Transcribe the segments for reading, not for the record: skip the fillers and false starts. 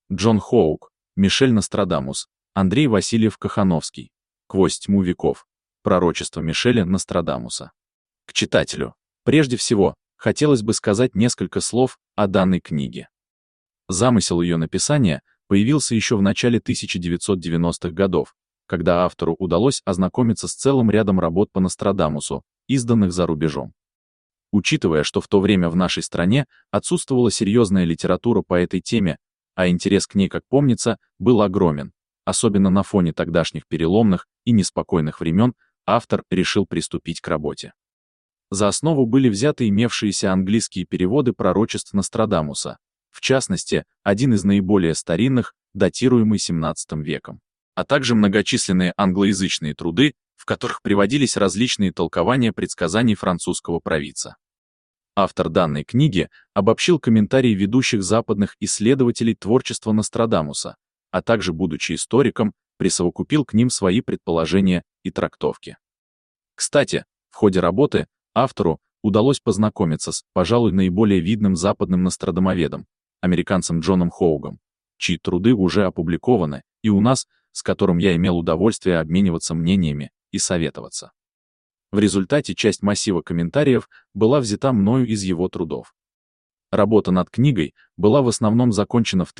Джон Хоук, Мишель Нострадамус, Андрей Васильев-Кахановский. «Сквозь тьму веков. Пророчество Мишеля Нострадамуса». К читателю. Прежде всего, хотелось бы сказать несколько слов о данной книге. Замысел ее написания появился еще в начале 1990-х годов, когда автору удалось ознакомиться с целым рядом работ по Нострадамусу, изданных за рубежом. Учитывая, что в то время в нашей стране отсутствовала серьезная литература по этой теме, а интерес к ней, как помнится, был огромен, особенно на фоне тогдашних переломных и неспокойных времен, автор решил приступить к работе. За основу были взяты имевшиеся английские переводы пророчеств Нострадамуса, в частности, один из наиболее старинных, датируемый XVII веком, а также многочисленные англоязычные труды, в которых приводились различные толкования предсказаний французского провидца. Автор данной книги обобщил комментарии ведущих западных исследователей творчества Нострадамуса, а также, будучи историком, присовокупил к ним свои предположения и трактовки. Кстати, в ходе работы автору удалось познакомиться с, пожалуй, наиболее видным западным нострадамоведом, американцем Джоном Хоугом, чьи труды уже опубликованы и у нас, с которым я имел удовольствие обмениваться мнениями и советоваться. В результате часть массива комментариев была взята мною из его трудов. Работа над книгой была в основном закончена в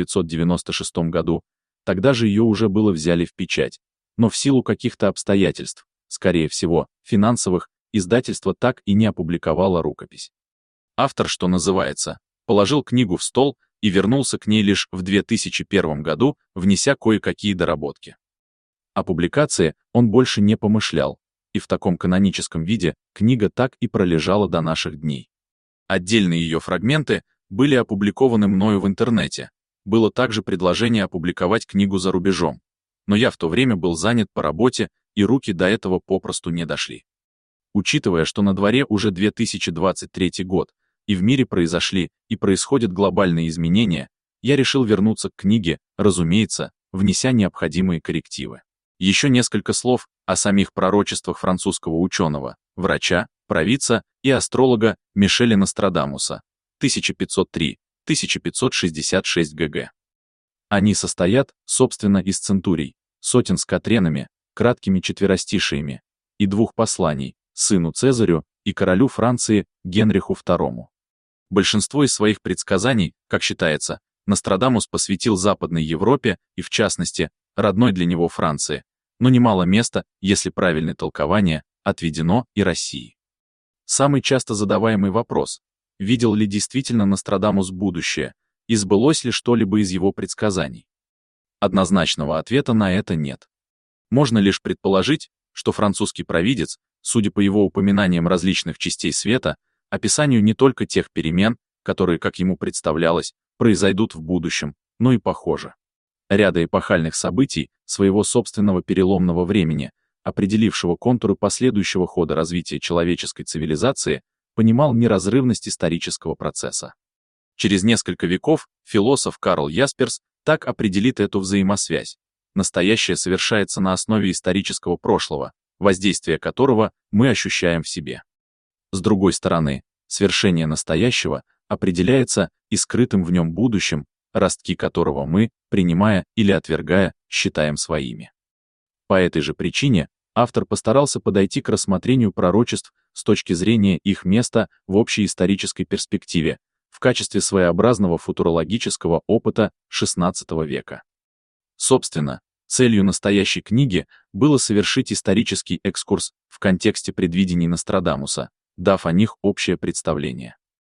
1996 году, тогда же ее уже было взяли в печать, но в силу каких-то обстоятельств, скорее всего, финансовых, издательство так и не опубликовало рукопись. Автор, что называется, положил книгу в стол и вернулся к ней лишь в 2001 году, внеся кое-какие доработки. О публикации он больше не помышлял, и в таком каноническом виде книга так и пролежала до наших дней. Отдельные ее фрагменты были опубликованы мною в интернете. Было также предложение опубликовать книгу за рубежом, но я в то время был занят по работе, и руки до этого попросту не дошли. Учитывая, что на дворе уже 2023 год, и в мире произошли и происходят глобальные изменения, я решил вернуться к книге, разумеется, внеся необходимые коррективы. Еще несколько слов о самих пророчествах французского ученого, врача, провидца и астролога Мишеля Нострадамуса, 1503-1566 г.г. Они состоят, собственно, из центурий, сотен с катренами, краткими четверостишиями, и двух посланий, сыну Цезарю и королю Франции Генриху II. Большинство из своих предсказаний, как считается, Нострадамус посвятил Западной Европе и, в частности, родной для него Франции, но немало места, если правильное толкование, отведено и России. Самый часто задаваемый вопрос: видел ли действительно Нострадамус будущее, и сбылось ли что-либо из его предсказаний? Однозначного ответа на это нет. Можно лишь предположить, что французский провидец, судя по его упоминаниям различных частей света, описанию не только тех перемен, которые, как ему представлялось, произойдут в будущем, но и, похоже, ряда эпохальных событий своего собственного переломного времени, определившего контуры последующего хода развития человеческой цивилизации, понимал неразрывность исторического процесса. Через несколько веков философ Карл Ясперс так определит эту взаимосвязь. Настоящее совершается на основе исторического прошлого, воздействие которого мы ощущаем в себе. С другой стороны, свершение настоящего определяется и скрытым в нем будущим, ростки которого мы, принимая или отвергая, считаем своими. По этой же причине автор постарался подойти к рассмотрению пророчеств с точки зрения их места в общей исторической перспективе, в качестве своеобразного футурологического опыта XVI века. Собственно, целью настоящей книги было совершить исторический экскурс в контексте предвидений Нострадамуса, дав о них общее представление.